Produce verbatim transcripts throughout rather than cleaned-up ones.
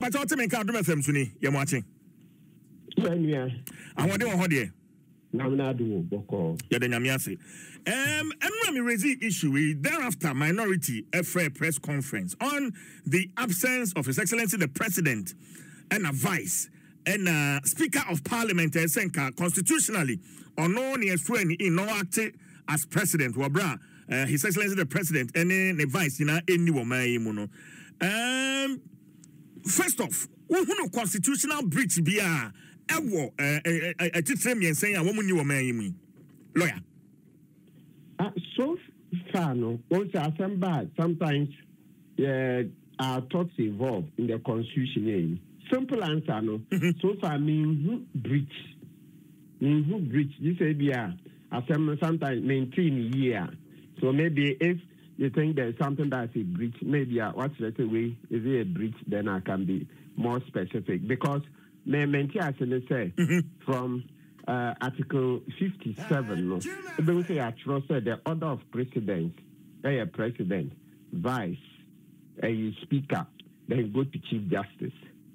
but what me ka do F M suni ye mo ache Anya ahode wo hode na na do boko ya de nyame ase um and me raise issue we thereafter minority a fair press conference on the absence of His Excellency the President and a vice and uh, Speaker of Parliament Senka constitutionally or no near swearing in no act as President wabra uh, His Excellency the President and the vice in any woman um first off who constitutional breach bia ewo a titre me saying a woman you woman lawyer uh, so far no once assemble sometimes yeah our thoughts evolve in the constitution. Simple answer no. Mm-hmm. So far mean breach. Mean breach. This say be a assembly sometimes maintain year. So maybe if you think there's something that's a breach, maybe uh, what's the way is it a breach? Then I can be more specific because me maintain as I say mm-hmm. from uh, Article fifty-seven. No, they say I trust the order of precedence. A president, vice, a speaker, then go to chief justice.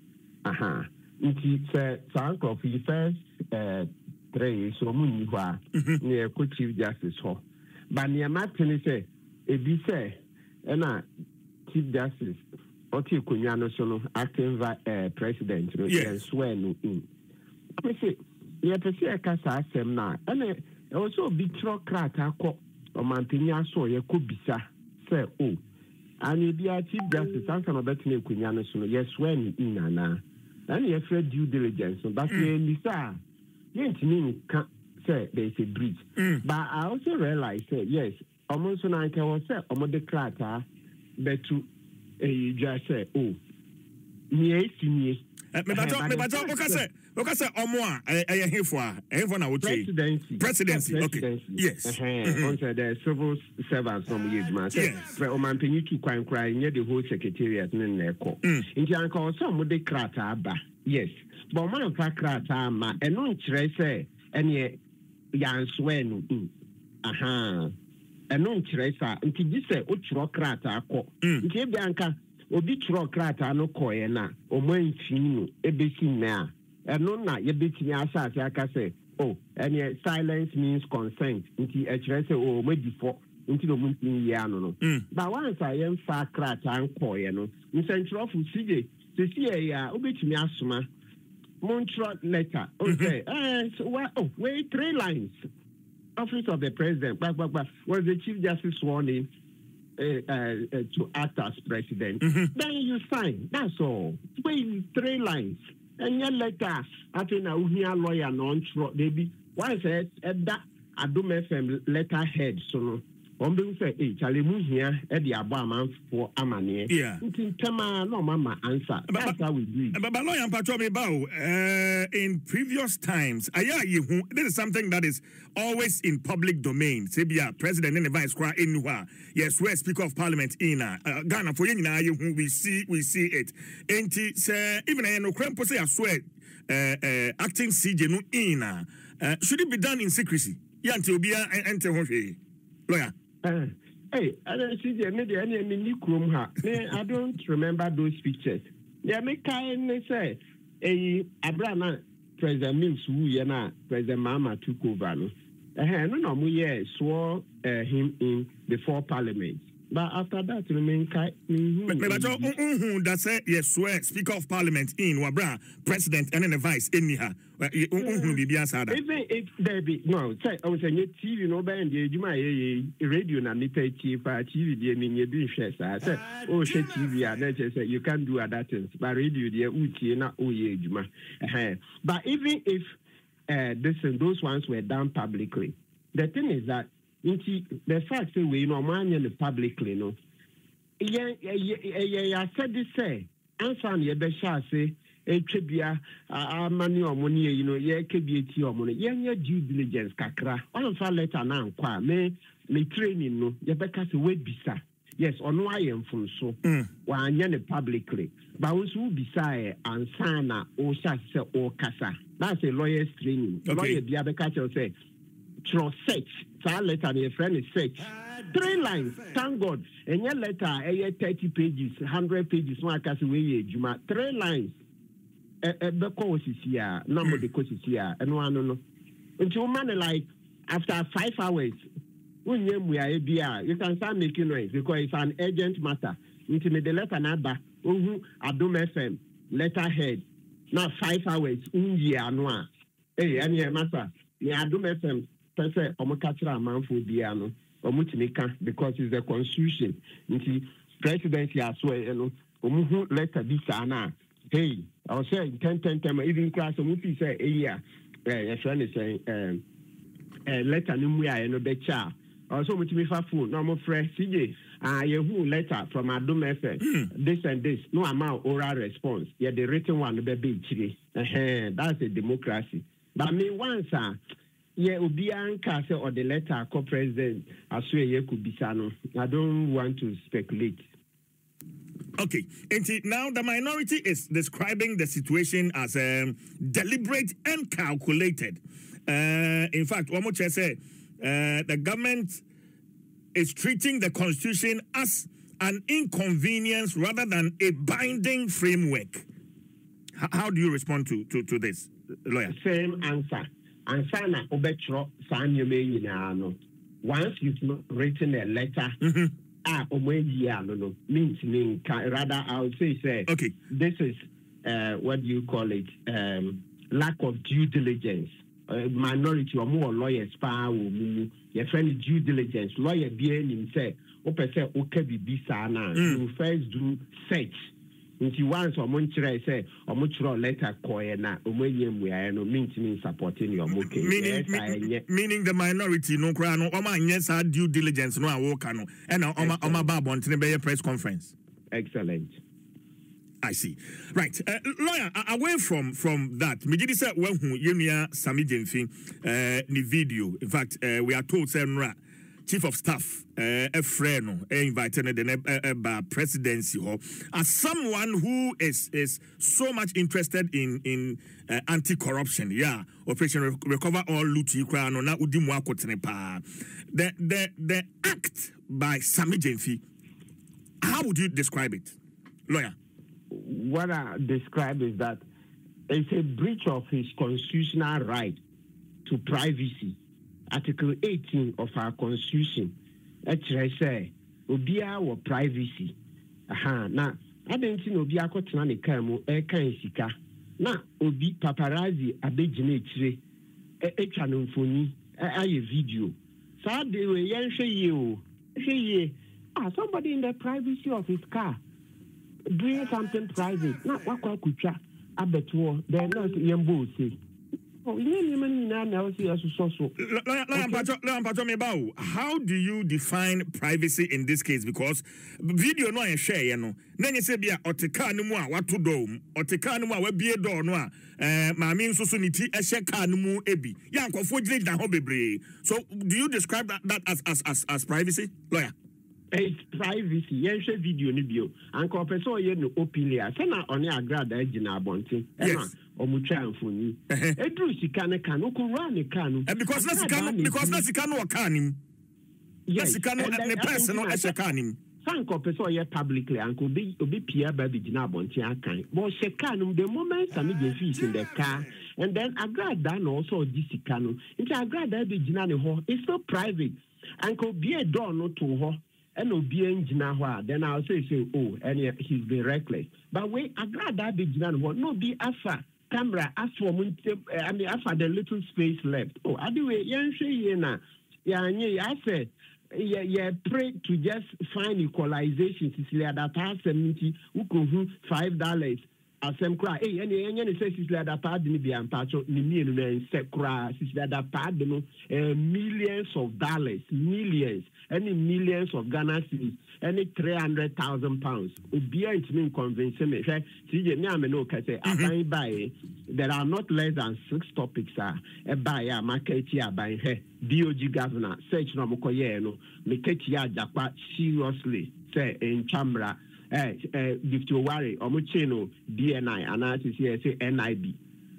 Aha. It's a sank of the first uh, three, so many who are near chief justice. But near Martin say, if you say, and I chief justice, Oti Kunyano Sono, acting uh, president, yes, swear no in. I say, yeah, Pessia Casa Sem now, and also be trocrat, or Mantinia so ye could be, say, oh. And you be a chief justice, I'm going to bet Kunyano Sono, yes, when in Nana. And you have due diligence, but you say, yes, mean say there is a breach. Mm. But I also realize, say, yes, almost when I can say, I'm the crata, but to you just say, oh, yes, yes. Me bato, me bato, okay, say, okay, say, Omoa, I am here for, I am for now. Presidency. Presidency, okay. Yes. On the civil servants from Yidman. Yes. For Oman Penny to crime cry near the whole secretariat in their court. In the uncle, some would de crata, yes. But man of crata, ma, and no trace, and ye, yan swen, aha. And no trace, until this say, Utro crata, in Bianca. Obi tro krata no koye na o man finu ebesi na eno na ye betimi asase aka say oh any silence means consent nti e kire say oh medifo nti no muntin ye ano no but once I am fa krata an koye no nsentro fu sije se sie ya obetimi asoma montro letter okay eh so what oh wait three lines office of the president back back back was the chief justice sworn in Uh, uh, uh, to act as president, mm-hmm. Then you sign. That's all. Wait, three lines. And your letter, I think I will hear lawyer non-true. Maybe why said that I do F M letterhead. So no, one will say, "Hey, Charlie, move here at the Obama for Amani." Yeah. No, mama answer. That's but, how we do it. But, but lawyer Patromi Bao, uh, in previous times, this is something that is always in public domain. Sebia president and the vice cry in yes, we're speaker of parliament in uh, Ghana for you we see we see it. And say even I know Krempo say I swear uh, acting C J no in uh, should it be done in secrecy? Yeah, until be enter lawyer. Uh, hey, I don't see the media any mini chrome ha. I don't remember those pictures. Yeah, me kind say a Abraham President Mills who yana President Mama took over no. Eh no no mo ye swore him in before Parliament. But after that remain kai me but that say yes swear Speaker of Parliament in Wabra President and then the vice in here. Even if there be no say I was saying T V no band the radio na meter T V T V the mean you do share I said oh share T V and just say you can't do other things but radio the uti na oh juma. But even if uh, this and those ones were done publicly, the thing is that the fact that we know man publicly no yeah yeah said this say answer ye be sha say e twebia amani omoni you know ye kebia ti omoni ye nya due diligence kakra on fa letter na nkwa me me training no ye be ka say we bisa yes ono ayem fun so wa anya ne publicly but we so bisa e ansana o sha say o kasa that's a lawyer's training. Okay. Lawyer bia be ka say through search. That letter, your friend is search. Three lines, thank God. And your letter, a thirty pages, hundred pages. No, I can say Juma. Three lines. A cause is here. Number the course is here. And one no. Until man like after five hours, when we are you can start making noise because it's an urgent matter. Until the letter number, Uhu Adum F M letterhead. Now five hours. Unji anwa. Hey, any matter. Yeah, Adum F M. Say omokatra man for biano omutimika because it's the constitution nti presidency as well you know omuhu letter bi sana hey I was saying ten ten ten even class omufi say a year eh your friend is saying um eh letter no mu ya no be cha also omutimi fa phone no mo frɛ C J ah yehu letter from Adum F M this and this no amount oral response yeah the written one be be chire eh that's a democracy but me once ah yeah, Obianka or the letter co president as well could be sano. I don't want to speculate. Okay, and now the minority is describing the situation as um, deliberate and calculated. Uh, in fact, one more say uh, the government is treating the constitution as an inconvenience rather than a binding framework. H- how do you respond to, to, to this, lawyer? Same answer. And sana obetro sanyome no. Once you've written a letter, ah, omweji no means mean rather I would say say okay. This is uh, what do you call it? Um, lack of due diligence. Uh, minority or more lawyers pa wo your friend due diligence. Lawyer bien him say open say okay be sana. You first do search. Nti once omo nkyerɛ say omo kyerɛ letter koye na omo yem we no means mean supporting your moke meaning yes, meaning the minority no kra no omo anya sa due diligence no awoka no e na omo omo ba bontene be press conference. Excellent. I see. Right. Uh, lawyer, away from from that, me did say when who yenua Sammy Gyamfi uh the video. In fact, uh, we are told say Chief of Staff, uh, a friend, uh, invited the uh, presidency, as someone who is is so much interested in in uh, anti-corruption. Yeah, Operation Re- Recover All Luti Krano na udimwa kotenepa. The the the act by Sammy Gyamfi, how would you describe it, lawyer? What I describe is that it's a breach of his constitutional right to privacy. Article eighteen of our constitution, actually say, Obia or privacy. Aha, now, I didn't see Obia Kotanani Kamo, Eka Sika. Now, Obi paparazzi, Abejinatre, Echanumphony, a video. So they were young you. Ah, somebody in the privacy of his car doing something private. Not what could chat. I bet war, they're not Yambo say. How do you define privacy in this case? Because video no I share, you know. Then you say, "Be a oteka no more what to do? Oteka no more we be a door no ah. Mami nso so niti e share car no mu ebi. Ya nkofo gire dan ho bebre." So, do you describe that, that as as as as privacy, lawyer? It's privacy. Yes, video ni bio. Anko person ye no opilia. Say na oni agrada e gina abontin. Yes. Omucha amfoni. Edru sika ne kan, okura ne kan. Because na sika no because na sika no wakanim. Yes. Sika no ne person no e shekanim. Sanko person ye publicly anko be obi pia ba bi gina abontin akan. But shekanum the moment Sammy Gyamfi is in the car and then agrada no also di sika no. Nti agrada be gina ne ho. It's not private. Anko be a door no to ho. And Obi engineer, then I'll say, say, oh, and he's been reckless. But wait, I glad that big no be afa camera, as for I mean, afa the little space left. Oh, I do it, yeah, yeah, yeah, I said, yeah, yeah, pray to just find equalization, Cecilia, that has seventy, who could five dollars. Asem kra eh ene ene ne say Cecilia da pad ni bia mpacho ni mi enu na se kra Cecilia da pad no millions of dollars millions any millions of Ghana cedis any three hundred thousand pounds obi a ntimi convince me hwe C J me am no ka say aban buy there are not less than six topics are e buy a market ya aban he D O G governor search no mokoye no me ketia jakwa seriously say in chamber. Eh, eh, Gifty Owari, Omuchino, D N I, and I say N I B.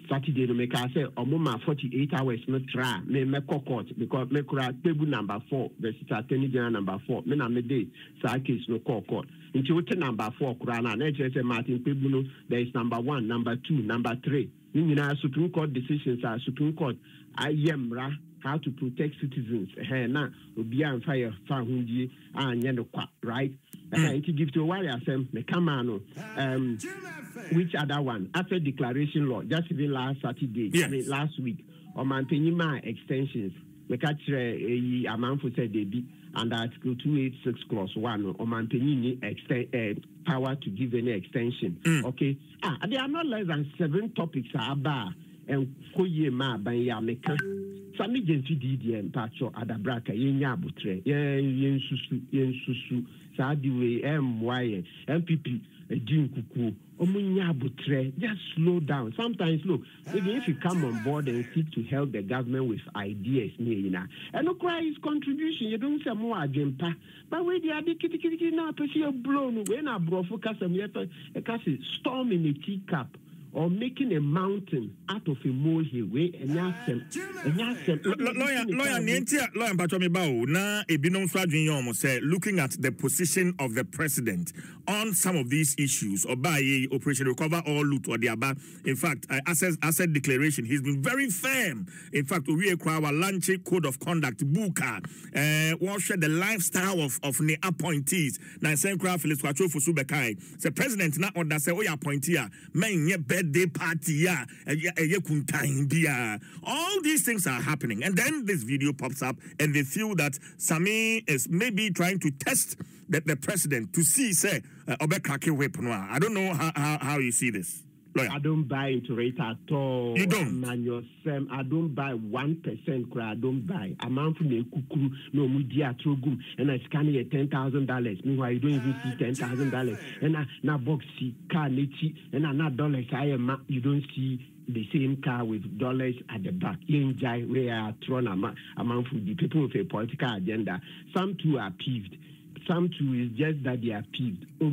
Saturday no make I say omoma forty-eight hours no try me me court because me kura table number four versus attorney general number four me na me day sa case no court court into what number four kura na na say Martin table no there is number one number two number three ni nyina Supreme Court decisions are Supreme Court ayemra how to protect citizens eh na obi an fire fa hundie anya no kwa right and to give to why I say me come on um which other one after declaration law just even last Saturday yes. I mean last week on mantenima extensions we catch a amount for said they be under article two eighty-six clause one on mantenini extend uh, power to give any extension mm. okay ah there are not less than seven topics are bar and koye ma ban ya meka sami gentu D D M patcho adabraka yenya abutre yen susu yen susu Sadiwe, M Y, M P P, Jim Kuku, Omunya Butre, just slow down. Sometimes, look, even if you come on board and seek to help the government with ideas, you know, and no cry is contribution, you don't say more again, but when the other kitty kitty now, pursue blown, when I brought for Casam, a castle storm in a teacup. Or making a mountain out of a molehill, way and ask them, and ask them. Lawyer, lawyer, Nientia, lawyer, Pachomi Bao, na Ebinom Swadjin Yomo said, looking at the position of the president on some of these issues, or by Operation Recover or Loot or the Abba, in fact, uh, asset, asset declaration, he's been very firm. In fact, we acquire our Lanche Code of Conduct, Buka, uh, what share the lifestyle of, of the appointees. Now, Senkra Phyllis Kwacho for Subekai, the president not order say, oh, yeah, appointee, man, yeah, bed. Day party, yeah, all these things are happening, and then this video pops up, and they feel that Sami is maybe trying to test the, the president to see, say, uh, I don't know how, how, how you see this. Lawyer. I don't buy into it at all. You don't? Man, yourself, I don't buy one percent. I don't buy. A man from the kuku, no media trogum, and I scan it ten thousand dollars. Meanwhile, you don't even see ten thousand dollars. And I na box see car nechi, and I not dollars. I am you don't see the same car with dollars at the back. Enjoy where I thrown a man from the people with a political agenda. Some too are peeved. Some too is just that they are peeved. I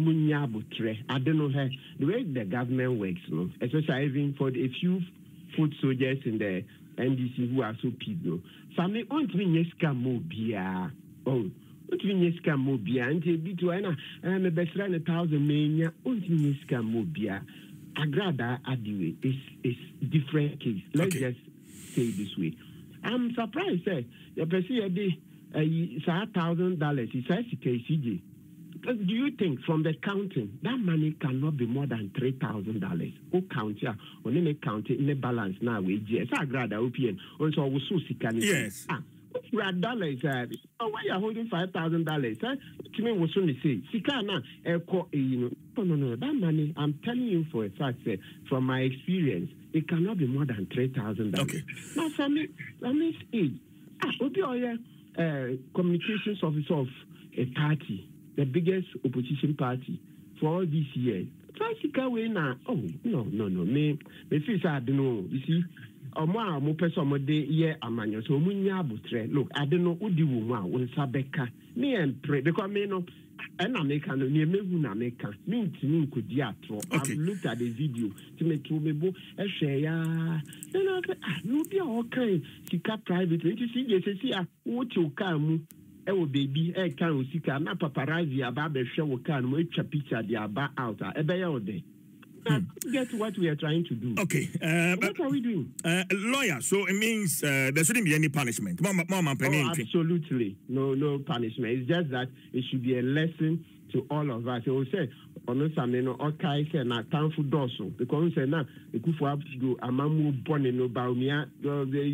don't know how the way the government works, no? Especially even for the few foot soldiers in the N D C who are so peeved. No? Some may want to be mobia. Oh, want to be mobia. And they be to I'm a best friend a thousand mania. Want to be mobia. Agrada Adiwe is is different case. Let's okay. just say it this way. I'm surprised, eh? The person it's a thousand dollars. It's a C J. Do you think from the counting that money cannot be more than three thousand dollars? Who count here? When they count it in the balance now, we just I grad O P N. Also, we so sick. Yes. Ah, grad dollars. Oh, why you holding five thousand dollars? To me, was only say, Sikana, you know, no, no, no. That money, I'm telling you for a fact, from my experience, it cannot be more than three thousand dollars. Okay. Now, for me, that means it. Ah, okay, oh yeah. Uh, communications officer of a party, the biggest opposition party for all these years. Classical way now. Oh no, no, no. Me, me feel I don't know. You see, Omo mo person mo de ye amanyo. So munya butre. Look, I don't know who di woman when sabeka. Me and pray because me no. And American, near me, American, mean to me could diatro. I've looked at the video to me to me, bo, a share. Then I said, ah, no, be all kind. She cut private. You see, yes, see, what you come, oh, baby, a can see, not paparazzi about the show can wait a picture, the about out, a bay all day. Hmm. Get what we are trying to do. Okay. Uh, what are we doing? Uh, lawyer, so it means uh, there shouldn't be any punishment. Mama, mama, oh, absolutely. No, no punishment. It's just that it should be a lesson to all of us. It will say, ono sameno okay say na tanfu doso because say na ekufu abdo amamu born no baumia the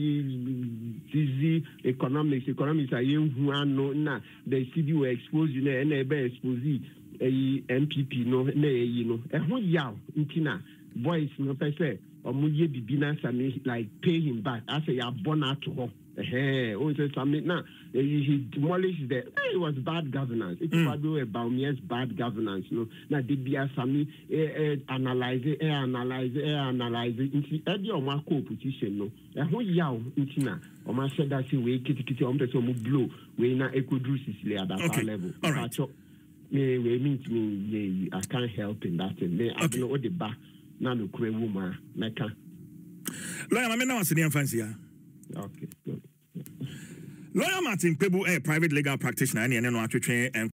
easy economics economics are yen hu ano na the C D will expose you na na be expose e M P P no na yi no e ho yaw ntina boys no pese omo ye bibi na sami like pay him back as ya born out to ho eh o say sami na he demolished the it was bad governance it was mm. about years bad governance no na de bia sami eh, eh, analyze eh, analyze eh, analyze nti e de o ma ko opposition no e ho yaw ntina o ma say that we kitikiti o mpeso mo blow we na ekodru sisile at that okay. level all right. Me, we mean to me, I can't help in that. Me, I don't know what the back. Now, the crew woman, Mecca. Lawyer, I'm now sitting in fancy. Okay, good. Lawyer Martin Pebu, a private legal practitioner, and you know,